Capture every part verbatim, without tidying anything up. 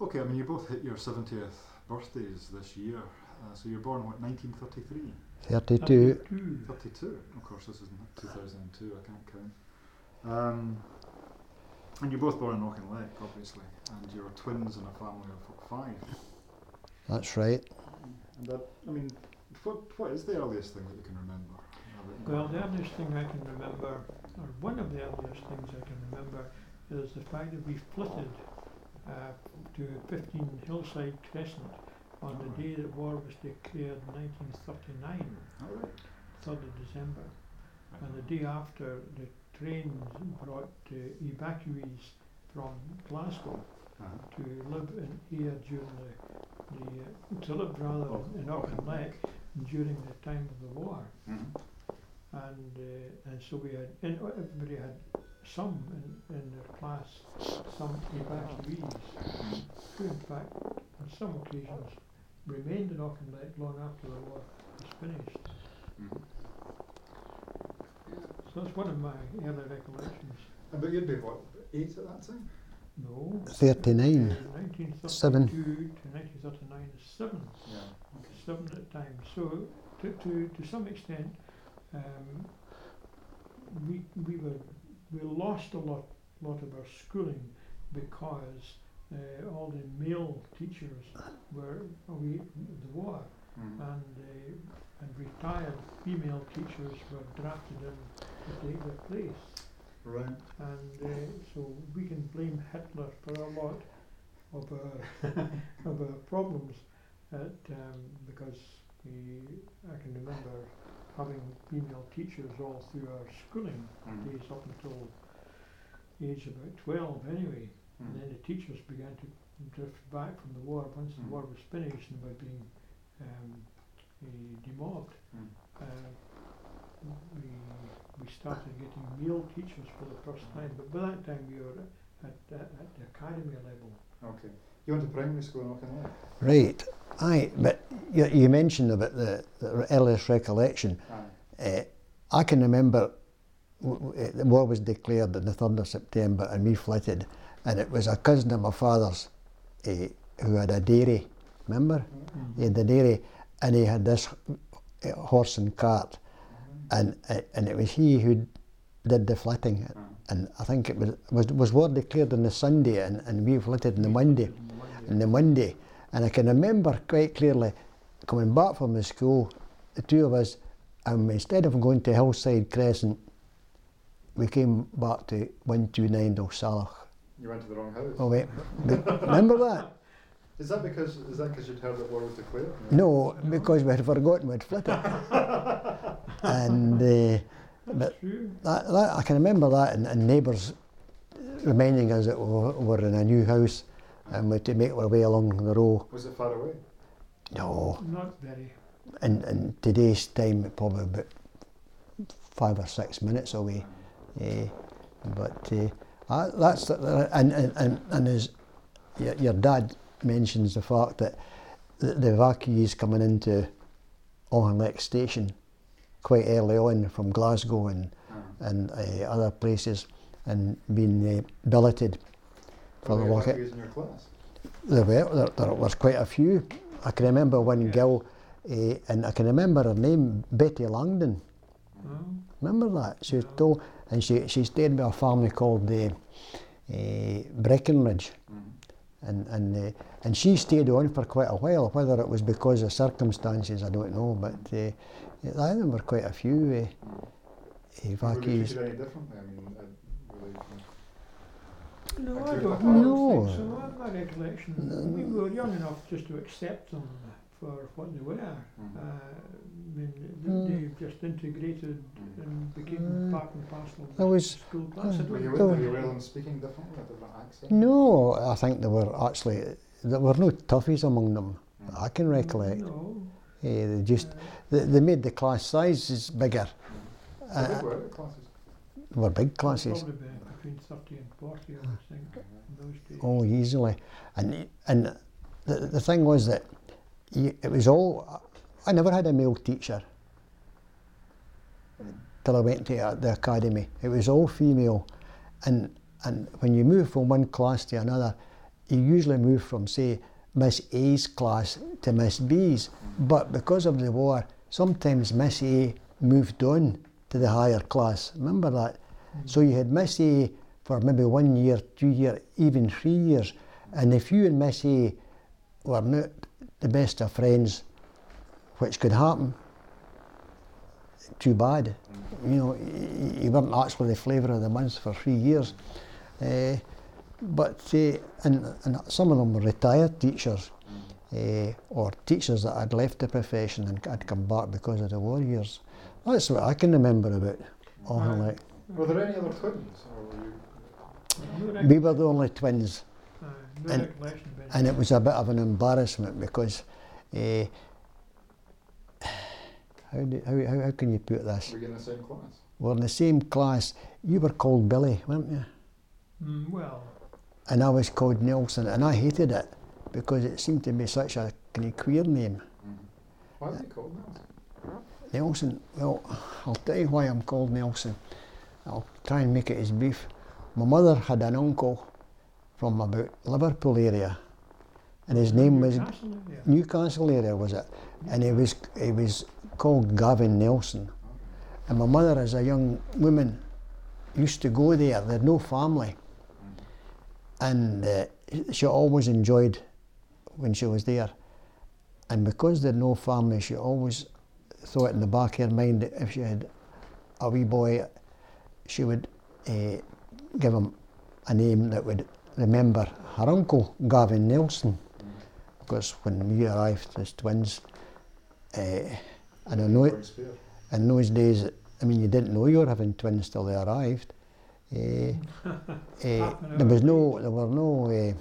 Okay, I mean, you both hit your seventieth birthdays this year. Uh, so you're born, what, nineteen thirty-three? thirty-two. thirty-two? Of course, this isn't two thousand two, I can't count. Um, and you're both born in Auchinleck, obviously, and you're twins in a family of five. That's right. And that, I mean, what, what is the earliest thing that you can remember? Well, the earliest thing I can remember, or one of the earliest things I can remember, is the fact that we flitted uh, to fifteen Hillside Crescent on Oh. the day that war was declared in nineteen thirty-nine, Oh, right. third of December. And the day after, the trains brought uh, evacuees from Glasgow Uh-huh. to live in here during the, the uh, to live rather Oh. in Auchinleck during the time of the war. Mm-hmm. And uh, and so we had, and everybody had some in, in their class, some evacuees, who in fact on some occasions remained in Auchinleck long after the war was finished. Mm-hmm. So that's one of my early recollections. But you'd be, what, eight at that time? No. thirty-nine. Uh, nineteen thirty-two Seven. to nineteen thirty-nine is seven. Yeah. Okay. Seven at the time. So to to, to some extent, um, we we were we lost a lot lot of our schooling because uh, all the male teachers were away from the war, Mm-hmm. and uh, and retired female teachers were drafted in to take their place. Right. And uh, so we can blame Hitler for a lot of our of our problems, at, um, because we, I can remember having female teachers all through our schooling Mm-hmm. days up until age about twelve anyway, and Mm-hmm. then the teachers began to drift back from the war once the Mm. war was finished and were being um, uh, demobbed. Mm. Uh, we we started getting male teachers for the first time, but by that time we were at, at, at the academy level. Okay. You went to primary school in Auchinleck? Right. Aye, but you, you mentioned about the, the earliest recollection. Aye. Uh, I can remember w- w- the war was declared on the third of September and we flitted, and it was a cousin of my father's uh, who had a dairy, remember? Mm-hmm. He had the dairy, and he had this uh, horse and cart, Mm-hmm. and uh, and it was he who did the flitting, Uh-huh. and I think it was was, was war declared on the Sunday, and, and we flitted on the Monday, On the Monday. on the Monday, and I can remember quite clearly coming back from the school, the two of us, and instead of going to Hillside Crescent, we came back to one two nine Dulsalach. You went to the wrong house? Oh wait, remember that? Is that because is that because you'd heard that war was declared? No, because we had forgotten we'd flitted. And uh, That's but true. that, that I can remember that, and, and neighbours reminding us that we were, we were in a new house and we had to make our way along the row. Was it far away? No, Not very. in, in today's time, probably about five or six minutes away. Uh, but uh, uh, that's the, and and and, and as your, your dad mentions the fact that the, the evacuees coming into Auchinleck Station quite early on from Glasgow and Uh-huh. and uh, other places, and being uh, billeted for the Were locket. evacuees in your class? There were there, there was quite a few. I can remember one Yeah. girl, uh, and I can remember her name, Betty Langdon. Oh, Remember that? She was No. told, and she she stayed with a family called the uh, Breckenridge, Mm-hmm. and and uh, and she stayed on for quite a while. Whether it was because of circumstances, I don't know. But uh, I think there were quite a few uh, Were we evacuees. treated any differently? I mean, uh, really, no, I I do- don't, I No. don't think so. My recollection, we were young enough just to accept them for what they were. Mhm. Uh, I mean, Mm. they, they just integrated and became Mm. part and parcel of There the was- school class. I were don't you, So- were think you they- aware of them speaking differently, a different accent? No, I think there were actually there were no toughies among them. Mm. I can recollect. No. Eh, they just uh, they, they made the class sizes bigger. How big Uh, were the classes? were big classes. Probably be between thirty and forty, I would think, in those days. Oh, easily. And and the the thing was that you, it was all. I never had a male teacher till I went to uh, the academy. It was all female, and and when you move from one class to another, you usually move from, say, Miss A's class to Miss B's, but because of the war, sometimes Miss A moved on to the higher class. Remember that? Mm. So you had Miss A for maybe one year, two years, even three years, and if you and Miss A were not the best of friends, which could happen, too bad. You know, you weren't actually the flavour of the month for three years. Uh, but uh, and, and some of them were retired teachers, uh, or teachers that had left the profession and had come back because of the war years. That's what I can remember about Auchinleck. Were there any other twins? Or were you? We were the only twins. Uh, no and, and it was a bit of an embarrassment because uh, how, do, how, how, how can you put this? Were you in the same class? We're in the same class. You were called Billy, weren't you? Mm, well. And I was called Nelson, and I hated it because it seemed to be such a kind of queer name. Mm-hmm. Why are you called Nelson? Nelson, well, I'll tell you why I'm called Nelson. I'll try and make it as brief. My mother had an uncle from about Liverpool area, and his name was Newcastle area. Newcastle area, was it? And he was he was called Gavin Nelson. And my mother, as a young woman, used to go there. They had no family, and uh, she always enjoyed when she was there. And because they had no family, she always thought in the back of her mind that if she had a wee boy, she would uh, give him a name that would remember her uncle, Gavin Nelson. Because when we arrived as twins, uh, and I know it, in those days, I mean, you didn't know you were having twins till they arrived. Uh, uh, there was no, there were no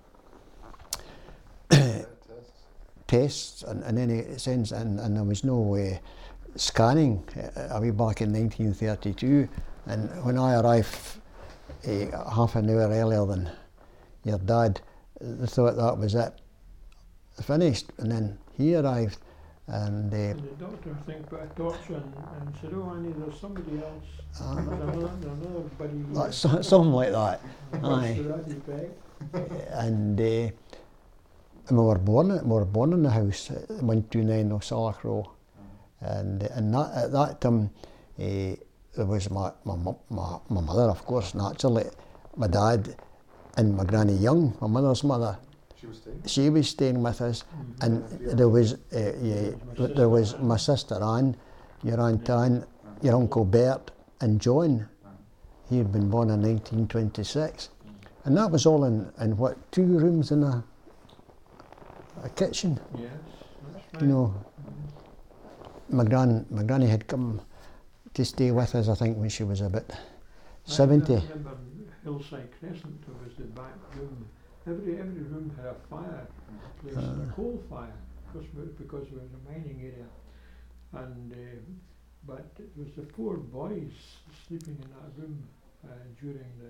uh, tests in, in any sense, and, and there was no uh, scanning. Uh, way back in nineteen thirty-two, and when I arrived uh, half an hour earlier than your dad, they thought that was it, finished, and then he arrived, and, uh, and the doctor think put a torch in and said, "Oh, Annie, there's somebody else. Uh, there's another, there's another buddy." that's something like that. Aye. uh, And, uh, and we were born, we were born in the house at one two nine O'Salach Row, and and that, at that time, uh, there was my, my my my mother, of course, naturally, my dad, and my granny Young, my mother's mother. She was staying. She was staying with us, mm-hmm. and there was uh, yeah, there was my sister Anne, your aunt Anne, your uncle Bert, and John. He had been born in nineteen twenty-six, and that was all in, in what, two rooms and a a kitchen. Yes, that's right. You know, my gran my granny had come to stay with us, I think, when she was about seventy. I remember Hillside Crescent, there was the back room. Every every room had a fire place, Uh. a coal fire, because we, because it was a mining area, and uh, but it was the four boys sleeping in that room uh, during the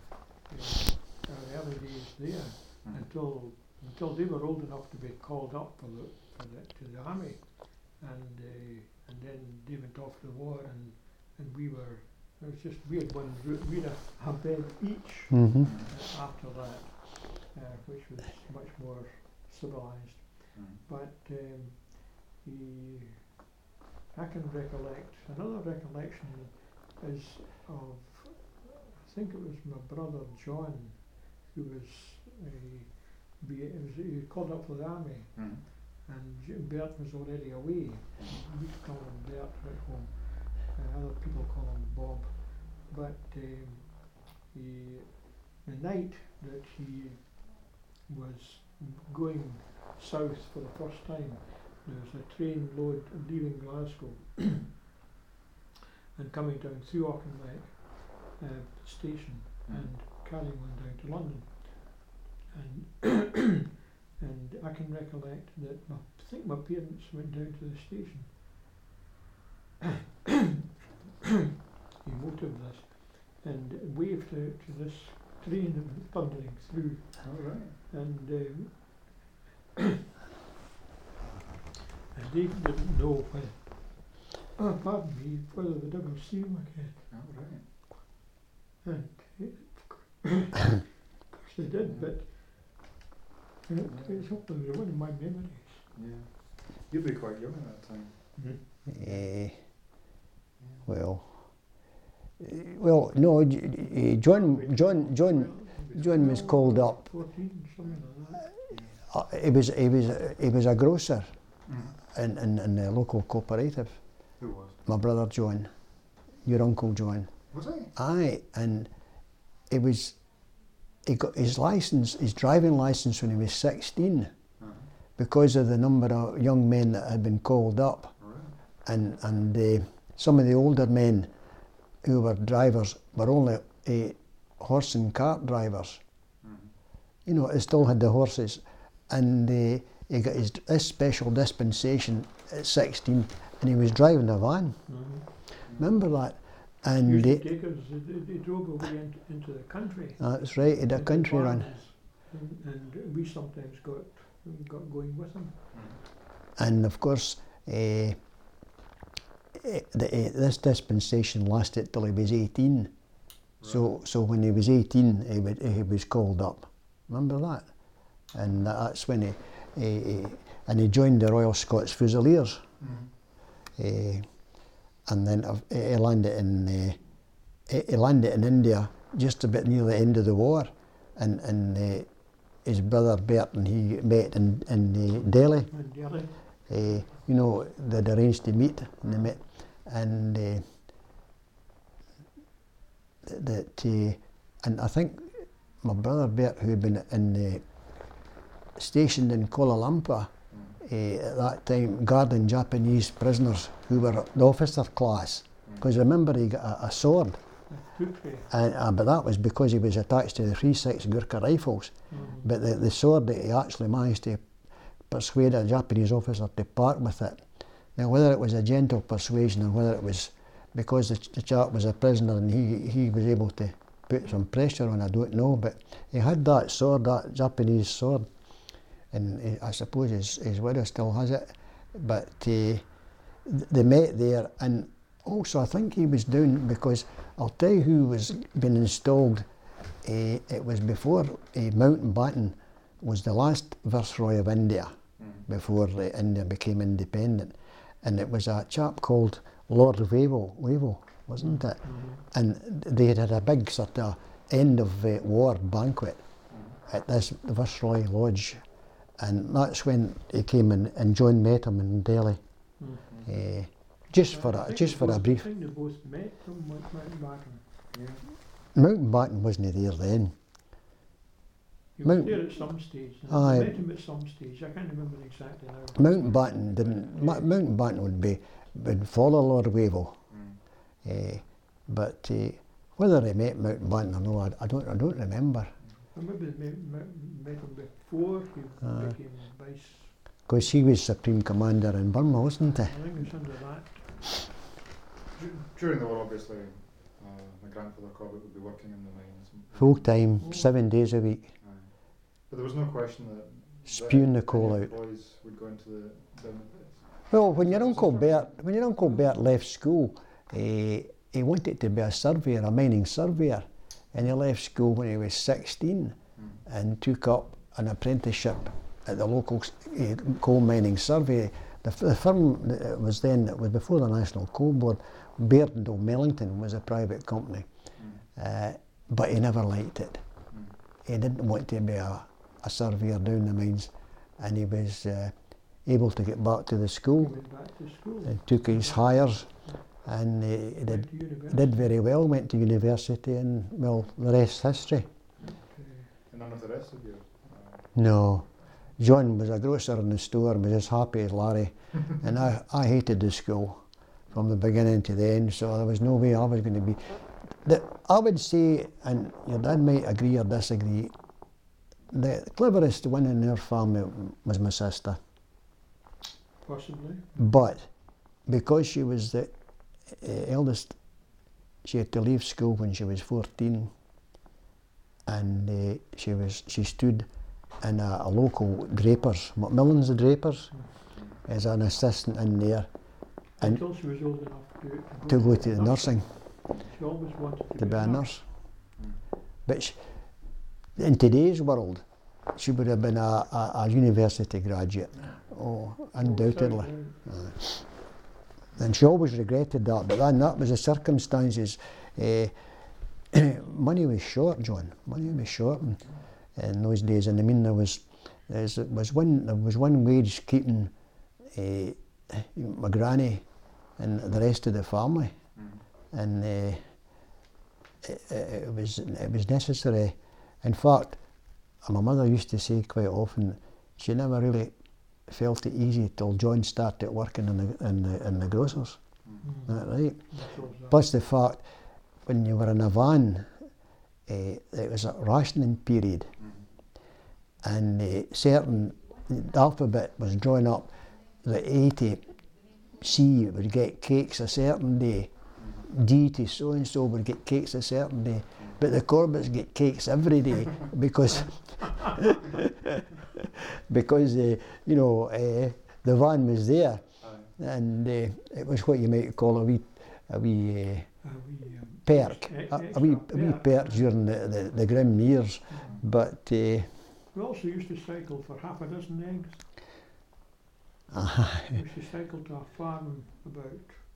uh, our early days there, Mm. until until they were old enough to be called up for the, for the to the army, and uh, and then they went off to the war, and and we were. It was just we had one room, we had a, a bed each Mm-hmm. uh, after that. Uh, which was much more civilized. Mm. But um, the, I can recollect, another recollection is of, I think it was my brother John, who was, uh, be, it was he was called up for the army, Mm. and J- Bert was already away. We used to call him Bert at home, uh, other people call him Bob. But um, he, the night that he was going south for the first time, there was a train load leaving Glasgow and coming down through Auchinleck uh, station Mm. and carrying on down to London. And and I can recollect that my, I think my parents went down to the station. Emotive this, and waved out to this train that went thundering through. All right. And um, and Dave didn't know when, oh, pardon me, whether they'd ever see him again. All right. And uh, of course they did, but And it, it's hopefully one of my memories. Yeah. You'd be quite young at that time. Mm-hmm. Eh, well, eh, well, no, J- eh, John, John, John, John was called up. fourteen, something like that. Uh, he was, he was, he was a grocer Mm. in, in, in the local cooperative. Who was? My brother John, your uncle John. Was he? Aye, and he was, he got his license, his driving license when he was sixteen, Uh-huh. because of the number of young men that had been called up, Right. and and uh, some of the older men who were drivers were only uh, horse and cart drivers. Mm. You know, they still had the horses, and uh, he got his this special dispensation at sixteen, and he was driving a van. Mm-hmm. Remember that? Used And to they, take us, they, they drove away into, into the country. that's right, he had a into country run. farms, And, and we sometimes got got going with them. And of course, uh, the, uh, this dispensation lasted till he was eighteen. So, so when he was eighteen, he, would, he was called up. Remember that? And that's when he, he, he and he joined the Royal Scots Fusiliers. Mm. Uh, and then uh, he landed in uh, he he landed in India just about near the end of the war, and and uh, his brother Bert and he met in in uh, Delhi. And Delhi. Uh, you know, they'd arranged to meet, and they met, and uh, th- that uh, and I think my brother Bert, who had been in uh, stationed in Kuala Lumpur uh, at that time, guarding Japanese prisoners who were the officer class, because remember he got a, a sword, Kukri. and, uh, but that was because he was attached to the three six Gurkha rifles. Mm-hmm. But the, the sword that he actually managed to persuade a Japanese officer to part with it. Now, whether it was a gentle persuasion or whether it was because the, the chap was a prisoner and he, he was able to put some pressure on, I don't know. But he had that sword, that Japanese sword, and he, I suppose his, his widow still has it. But uh, they met there, and also I think he was down because I'll tell you who was being installed. Uh, it was before uh, Mountbatten was the last Viceroy of India before uh, India became independent, and it was a chap called Lord Wavell, Wavell, wasn't it? Mm-hmm. And they had had a big sort of end of uh, war banquet at this Viceroy Lodge, and that's when he came in, and John met him in Delhi, Mm-hmm. uh, just for I a think just they for a both- brief. I think they both met from Mountbatten. Yeah. Mountbatten wasn't there then. He was Mount- there at some stage. and Aye. I met him at some stage. I can't remember exactly now. Mountbatten didn't. Ma- Mountbatten would be would follow Lord Wavell. Mm. Uh, but uh, whether he met Mountbatten or no, I, I don't. I don't remember. I maybe they met, met, met him before he Aye. became vice. Because he was Supreme Commander in Burma, wasn't he? I think it was under that. Du- During the war, obviously, uh, my grandfather Corbett would be working in the mines. Full time, Oh. seven days a week, Aye. But there was no question that spewing the that coal any out. boys would go into the down the pits. Well, when your uncle Bert, when your uncle Bert left school, uh, he wanted to be a surveyor, a mining surveyor, and he left school when he was sixteen, Mm. and took up an apprenticeship at the local uh, coal mining survey. The, f- the firm that was then, it was before the National Coal Board, Baird and O'Mellington was a private company, Mm. uh, but he never liked it. Mm. He didn't want to be a, a surveyor down the mines, and he was uh, able to get back to the He school went back to school. and took his hires, and uh, he Went did, to university. did very well, went to university, and well, the rest's history. Okay. And none of the rest of you. Uh, No. John was a grocer in the store and was as happy as Larry, and I, I hated the school from the beginning to the end, so there was no way I was going to be. The, I would say, and your dad might agree or disagree, the cleverest one in our family was my sister, Possibly. but because she was the uh, eldest, she had to leave school when she was fourteen, and uh, she was she stood in a, a local drapers, Macmillan's the drapers, as an assistant in there, and Until she was old enough to, to go to the nursing, She always wanted to, to be a nurse. Mm. But she, in today's world, she would have been a, a, a university graduate. Oh, undoubtedly. Uh, and she always regretted that, but then that was the circumstances. Uh, money was short, John. Money was short in, in those days, and I mean there was there was one there was one wage keeping uh, my granny and the rest of the family, mm. and uh, it, it was it was necessary. In fact, my mother used to say quite often she never really felt it easy till John started working in the in the, in the grocers. Mm. That right? Plus the fact when you were in a van, uh, it was a rationing period, mm. and uh, certain the alphabet was drawn up that A to C would get cakes a certain day, mm. D to so and so would get cakes a certain day, but the Corbetts get cakes every day because because uh, you know uh, the van was there, Aye. and uh, it was what you might call a wee a wee, uh, a wee um, perk, a, a wee a wee perk during the, the, the grim years. Mm-hmm. But uh, we also used to cycle for half a dozen eggs. Uh, we used to cycle to a farm about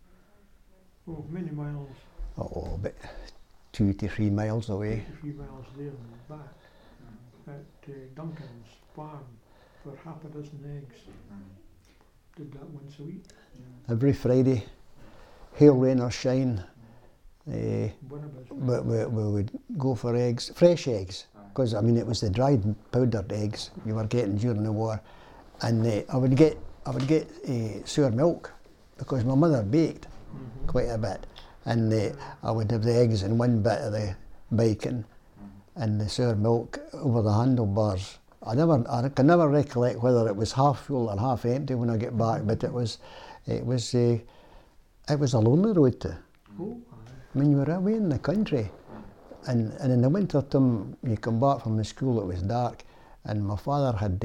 oh many miles. Oh, about two to three miles away. Two to three miles there and back. At uh, Duncan's farm for half a dozen eggs. Mm. Did that once a week. Yeah. Every Friday, hail, rain or shine, uh, we, we, we would go for eggs, fresh eggs, because I mean it was the dried powdered eggs you were getting during the war, and uh, I would get I would get uh, sour milk because my mother baked mm-hmm. quite a bit, and uh, I would have the eggs in one bit of the bacon and the sour milk over the handlebars. I never, I can never recollect whether it was half full or half empty when I get back, but it was, it was, uh, it was a lonely road to. Oh. I mean, you were away in the country, and, and in the winter time you come back from the school, it was dark, and my father had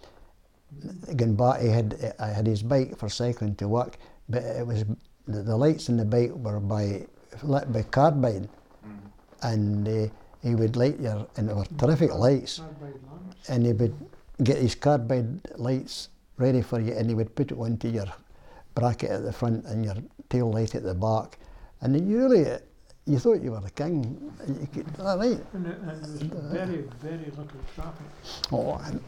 uh, gone back. He had, I had his bike for cycling to work, but it was the, the lights in the bike were by lit by carbide, mm. and. Uh, He would light your, and they were terrific lights, and he would get his carbide lights ready for you, and he would put it onto your bracket at the front and your tail light at the back, and you really, you thought you were the king. You could, all right. And, it, and there was very, very little traffic. Oh, and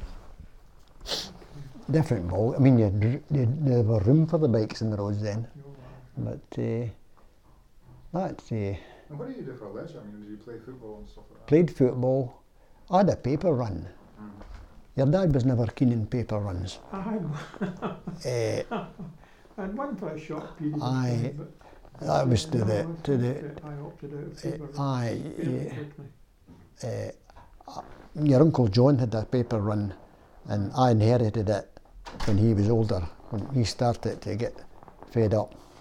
different ball. I mean, you, you, there was room for the bikes in the roads then, but uh, that's. Uh, And what did you do for leisure? I mean, did you play football and stuff like that? Played football. I had a paper run. Mm. Your dad was never keen in paper runs. I uh, and one for a short period. I, But that was to no, the to the. I opted out of paper Uh, I. Uh, uh, your Uncle John had a paper run, and I inherited it when he was older. When he started to get fed up.